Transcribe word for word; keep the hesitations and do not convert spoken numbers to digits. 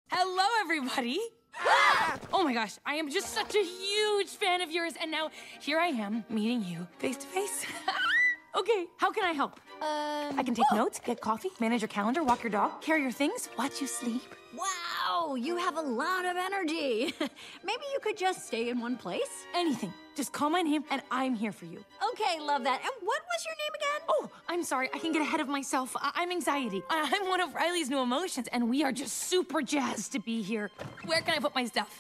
Hello, everybody. Oh my gosh, I am just such a huge fan of yours, and now here I am meeting you face to face. Okay, how can I help? Um, I can take notes, get coffee, manage your calendar, walk your dog, carry your things, watch you sleep. Wow, you have a lot of energy. Maybe you could just stay in one place? Anything. Just call my name, and I'm here for you. Okay, love that. And what was your name again? Oh, I'm sorry. I can get ahead of myself. I- I'm anxiety. I- I'm one of Riley's new emotions, and we are just super jazzed to be here. Where can I put my stuff?